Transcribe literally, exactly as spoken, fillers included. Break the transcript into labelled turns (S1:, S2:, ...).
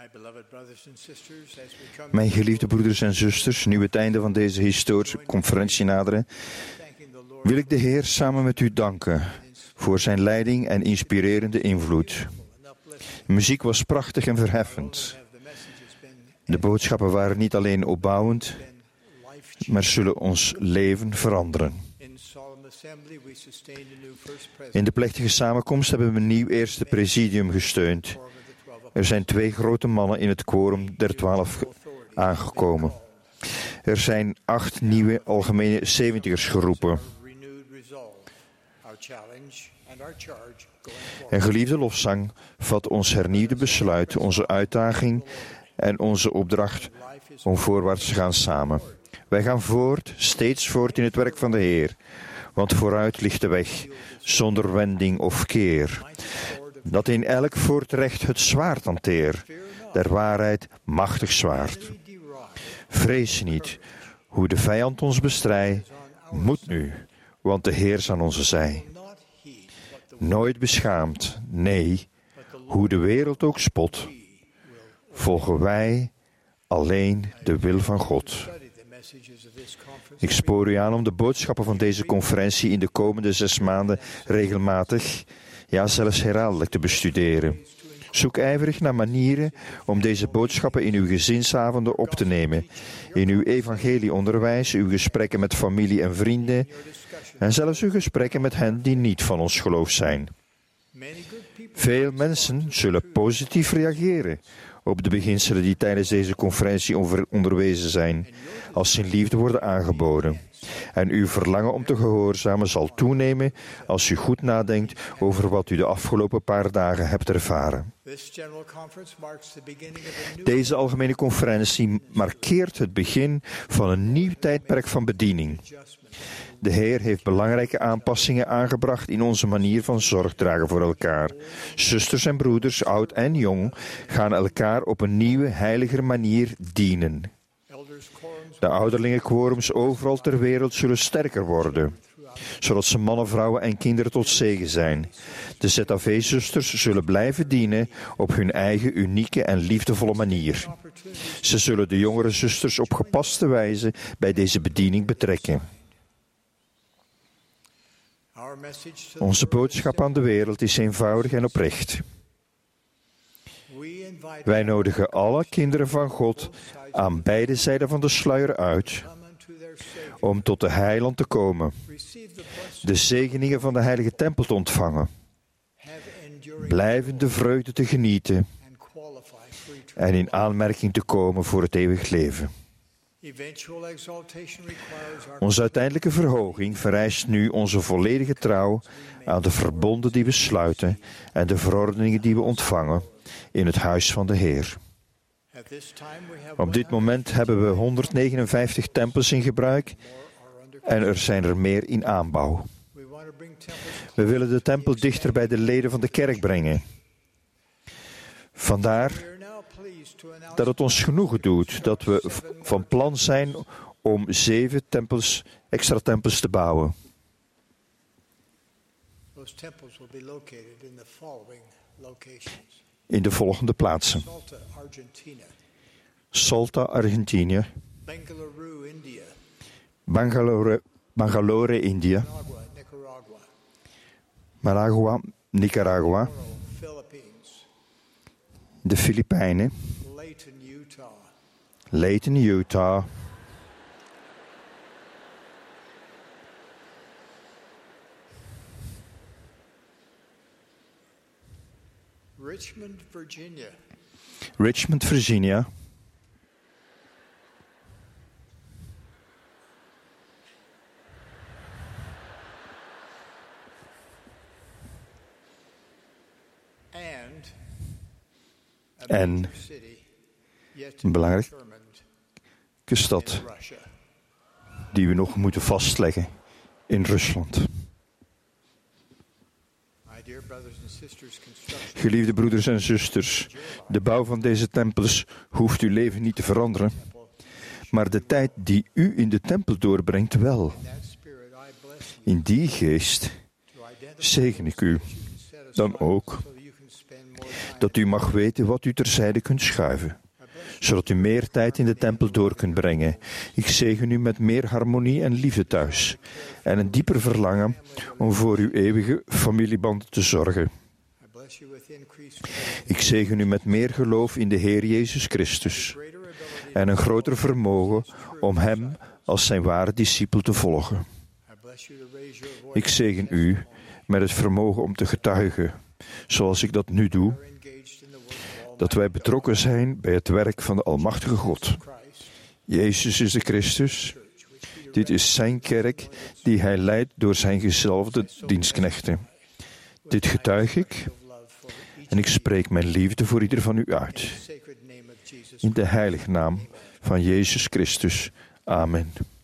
S1: Mijn geliefde broeders en zusters, nu het einde van deze historische conferentie naderen, wil ik de Heer samen met u danken voor zijn leiding en inspirerende invloed. De muziek was prachtig en verheffend. De boodschappen waren niet alleen opbouwend, maar zullen ons leven veranderen. In de plechtige samenkomst hebben we een nieuw eerste presidium gesteund. Er zijn twee grote mannen in het quorum der twaalf aangekomen. Er zijn acht nieuwe algemene zeventigers geroepen. En geliefde lofzang vat ons hernieuwde besluit, onze uitdaging en onze opdracht om voorwaarts te gaan samen. Wij gaan voort, steeds voort in het werk van de Heer. Want vooruit ligt de weg, zonder wending of keer. Dat in elk voortrecht het zwaard hanteer, der waarheid machtig zwaard. Vrees niet, hoe de vijand ons bestrijdt, moet nu, want de Heer is aan onze zij. Nooit beschaamd, nee, hoe de wereld ook spot, volgen wij alleen de wil van God. Ik spoor u aan om de boodschappen van deze conferentie in de komende zes maanden regelmatig, ja zelfs herhaaldelijk te bestuderen. Zoek ijverig naar manieren om deze boodschappen in uw gezinsavonden op te nemen, in uw evangelieonderwijs, uw gesprekken met familie en vrienden en zelfs uw gesprekken met hen die niet van ons geloof zijn. Veel mensen zullen positief reageren op de beginselen die tijdens deze conferentie onderwezen zijn, als ze in liefde worden aangeboden. En uw verlangen om te gehoorzamen zal toenemen als u goed nadenkt over wat u de afgelopen paar dagen hebt ervaren. Deze algemene conferentie markeert het begin van een nieuw tijdperk van bediening. De Heer heeft belangrijke aanpassingen aangebracht in onze manier van zorg dragen voor elkaar. Zusters en broeders, oud en jong, gaan elkaar op een nieuwe, heiliger manier dienen. De ouderlingenquorums overal ter wereld zullen sterker worden, zodat ze mannen, vrouwen en kinderen tot zegen zijn. De Z A V-zusters zullen blijven dienen op hun eigen unieke en liefdevolle manier. Ze zullen de jongere zusters op gepaste wijze bij deze bediening betrekken. Onze boodschap aan de wereld is eenvoudig en oprecht. Wij nodigen alle kinderen van God aan beide zijden van de sluier uit om tot de heiland te komen, de zegeningen van de heilige tempel te ontvangen, blijvende vreugde te genieten en in aanmerking te komen voor het eeuwig leven. Onze uiteindelijke verhoging vereist nu onze volledige trouw aan de verbonden die we sluiten en de verordeningen die we ontvangen in het huis van de Heer. Op dit moment hebben we honderdnegenenvijftig tempels in gebruik en er zijn er meer in aanbouw. We willen de tempel dichter bij de leden van de kerk brengen. Vandaar dat het ons genoegen doet dat we van plan zijn om zeven tempels, extra tempels te bouwen. In de volgende plaatsen: Salta, Argentinië; Bangalore, Bangalore, India; Managua, Nicaragua; de Filipijnen; Layton, Utah;
S2: Richmond, Virginia;
S1: Richmond, Virginia; en een belangrijke stad die we nog moeten vastleggen in Rusland. Geliefde broeders en zusters, de bouw van deze tempels hoeft uw leven niet te veranderen, maar de tijd die u in de tempel doorbrengt wel. In die geest zegen ik u dan ook dat u mag weten wat u terzijde kunt schuiven, zodat u meer tijd in de tempel door kunt brengen. Ik zegen u met meer harmonie en liefde thuis en een dieper verlangen om voor uw eeuwige familiebanden te zorgen. Ik zegen u met meer geloof in de Heer Jezus Christus en een groter vermogen om Hem als zijn ware discipel te volgen. Ik zegen u met het vermogen om te getuigen, zoals ik dat nu doe, dat wij betrokken zijn bij het werk van de Almachtige God. Jezus is de Christus. Dit is zijn kerk die hij leidt door zijn gezalfde dienstknechten. Dit getuig ik en ik spreek mijn liefde voor ieder van u uit. In de heilige naam van Jezus Christus. Amen.